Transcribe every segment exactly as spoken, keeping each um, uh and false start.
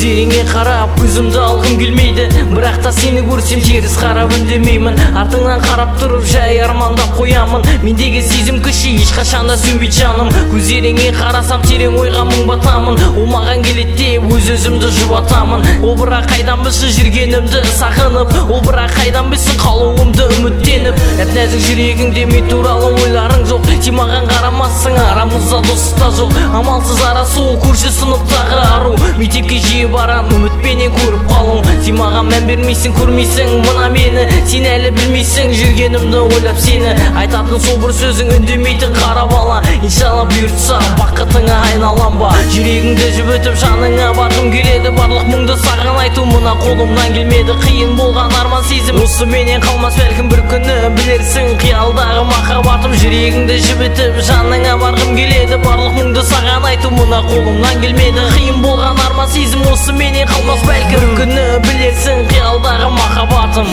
көздеріңе қарап көзімді алғым келмейді, бірақ та сені көрсем теріс қарап үндемеймін. Артыңнан қарап тұрып жай армандап қоямын. Мендегі сезім күші ешқашан да сөнбейді жаным. Көздеріңе қарасам терең ойға мың батамын. Ол маған келеді деп өз өзімді жұбатамын. Ол бірақ қайдан білсін жүргенімді сағынып, ол бірақ қайдан білсін қалуымды үміттеніп. Нәзік жүрегіңде мен туралы ойларың жоқ, сен маған қарамассың, арамызда достық жоқ. Амалсыз ара суық көрші сыныптағы ару. Мектепке жиі барам үмітпенен көріп қалуң. Сен маған мән бермейсің, көрмейсің мына мені. Сен әлі білмейсің жүргенімді ойлап сені. Айтатын сол бір сөзің үндемейтін қара бала. Иншалла бұйыртса бақытыңа айналам ба. Жүрегіңді жібітіп жаныңа барғым келеді. Барлық мұңды саған айту мына қолымнан келмеді. Қиын болған арман сезім осы менен қалмас бәлкім бір күні білерсің. Қиялдағы махаббатым жүрегіңді жібітіп жаныңа барғым келеді. Барлық мұңды саған айту мына қолымнан келмеді. Қиын болған арман сезім осы менен қалмас бәлкім бір күні білерсің. Қиялдағы махаббатым.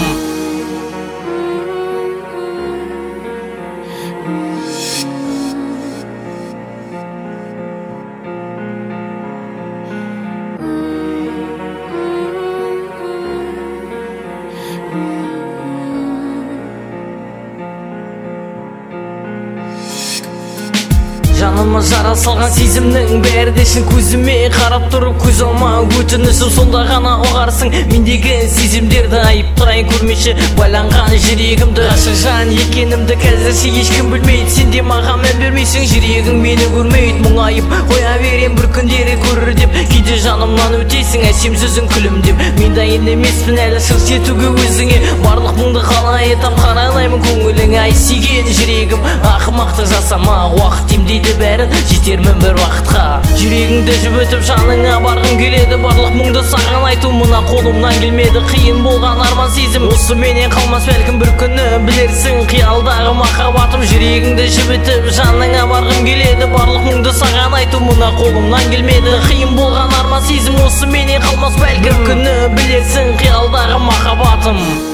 Жаныма жара салған сезімнің бәрі де шын. Көзіме қарап тұрып көз алма өтінішім, сонда ғана ұғарсың мендегі сезімдерді. Айыптайын көрмеші байланған жүрегімді. Ғашық жан екенімді қазірше ешкім білмейді. Сен де маған мән бермейсің, жүрегің мені көрмейді. Мұңайып қоя берем бір күндері көрір деп. Кейде жанымнан өтесің әсем сөзің күлімдеп. Мен дайын емеспін әлі шыр жетуге өзіңе. Барлық мұңды қалай етам қарайлаймын көңіліңе. Ай сүйген жүрегім ақымақтық жасама, уақыт емдейді бәрін, жетермін бір уақытқа. Жүрегіңді жібітіп жаныңа барғым келеді. Барлық мұңды саған айту мына қолымнан келмеді. Қиын болған арман сезім осы менен қалмас бәлкім бір күні білерсің. Қиялдағы махаббатым жүрегіңді жібітіп жаныңа барғым келеді. Барлық мұңды саған айту мына қолымнан келмеді. Қиын болған арман сезім осы менен қалмас бәлкім бір күні білерсің. Қиялдағы махаббатым.